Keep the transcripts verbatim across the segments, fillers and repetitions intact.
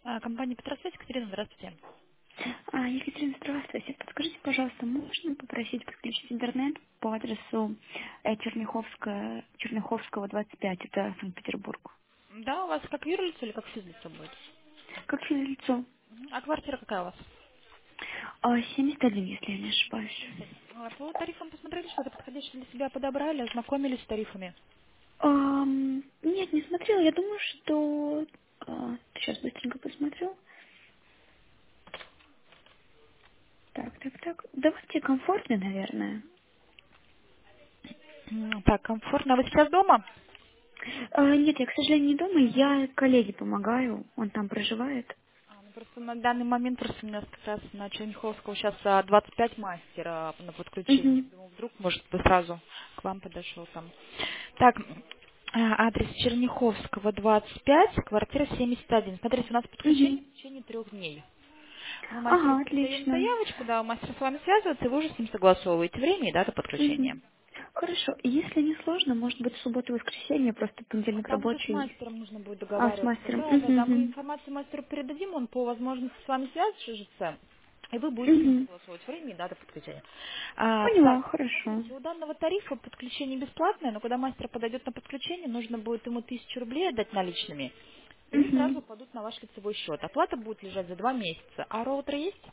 А, Компания Петросвязь, Екатерина, здравствуйте. А, Екатерина, здравствуйте. Подскажите, пожалуйста, можно попросить подключить интернет по адресу э, Черняховская, Черняховского, двадцать пять, это Санкт-Петербург. Да, у вас как юрлицо или как физлицо будет? Как физлицо? Мгм. А квартира какая у вас? А, семьдесят один, если я не ошибаюсь. семьдесят один. А по тарифам посмотрели, что-то подходящее для себя подобрали, ознакомились с тарифами? Ам, нет, не смотрела. Я думаю, что... а, сейчас быстренько посмотрю. Так, так, так. Давайте комфортно, наверное. М, Так, комфортно. А вы сейчас дома? А, нет, я, к сожалению, не дома. Я коллеге помогаю. Он там проживает. А, ну, просто на данный момент просто у нас как раз на Черняховского сейчас а, двадцать пять мастера на подключение. Угу. Думаю, вдруг, может, бы сразу к вам подошел там. Так, а, адрес Черняховского двадцать пять, квартира семьдесят один. Смотрите, у нас Угу. подключение в течение трех дней. Мы мастеру Ага, передаем отлично. заявочку, да, мастер с вами связывается, и вы уже с ним согласовываете время и дату Мгм. подключения. Хорошо. Если не сложно, может быть, суббота и воскресенье, просто А понедельник там уже с рабочий. мастером нужно будет А, с договариваться. мастером. Да, да, Угу, да, мы угу. информацию мастеру передадим, он по возможности с вами свяжется, и вы будете с ним Угу. согласовывать время и дату подключения. А, Поняла, так, хорошо. смотрите, у данного тарифа подключение бесплатное, но когда мастер подойдет на подключение, нужно будет ему тысячу рублей отдать наличными, и они Угу. сразу пойдут на ваш лицевой счет. Оплата будет лежать за два месяца. А роутер есть?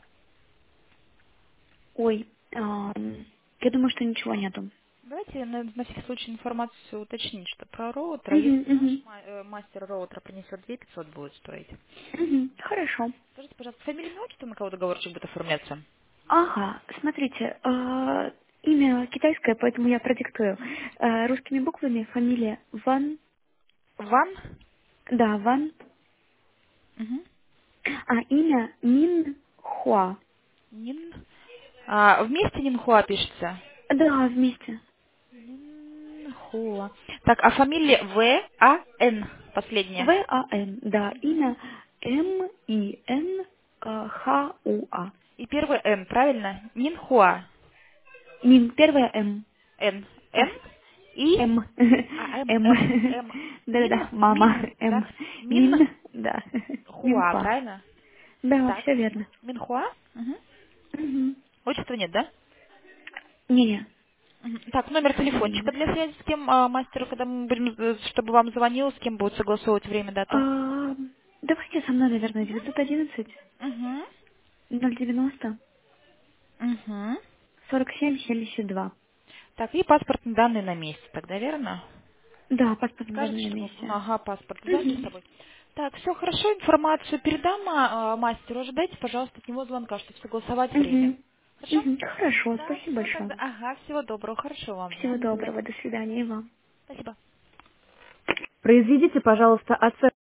Ой, ам, я думаю, что ничего нету. Давайте на, на всякий случай информацию уточнить, что про роутера, Угу, если наш угу. ма- э, мастер роутера принесет две пятьсот будет стоить. Угу. Хорошо. Скажите, пожалуйста, фамилия, имя, отчество, на кого договорчик будет оформляться? Ага, смотрите, а, имя китайское, поэтому я продиктую. А, русскими буквами фамилия Ван, Ван? да, Ван, Мгм. а имя Мин Хуа. Нин. А, вместе Нинхуа пишется? Да, вместе. Нинхуа. Так, а фамилия В, А, Н, последняя. В-А-Н, да, имя М-И-Н Х-У-А. И первый Н, правильно? Нинхуа. Мин, первое М. Н. А, Н. И. М. А, М, М. М, М. Мин, Да-да-да, мама. Мин, да? М. Мин Мин, да. Хуа, Минхуа. правильно? Да, Так. все верно. Минхуа? Угу. Угу. Отчества нет, да? Не-не, Мгм. Так, номер фамилия телефончика нет. для связи с кем а, мастеру, когда мы будем, э, чтобы вам звонил, с кем будет согласовывать время, дату? А, давайте со мной, наверное, девятьсот одиннадцать Угу. ноль девяносто Угу. сорок семь семьдесят два. Так, и паспортные данные на месте, тогда верно? Да, паспортный Скажете, данный на чтобы месте. ага, паспорт взяли с Угу. собой. Так, все хорошо, информацию передам а, а, мастеру. Ожидайте, пожалуйста, от него звонка, чтобы согласовать время. Угу. Хорошо? Угу. Хорошо, Да, спасибо все большое. тогда. Ага, всего доброго, хорошего вам дня. Всего До свидания. доброго, до свидания и вам. Спасибо. Произведите, пожалуйста, оценку.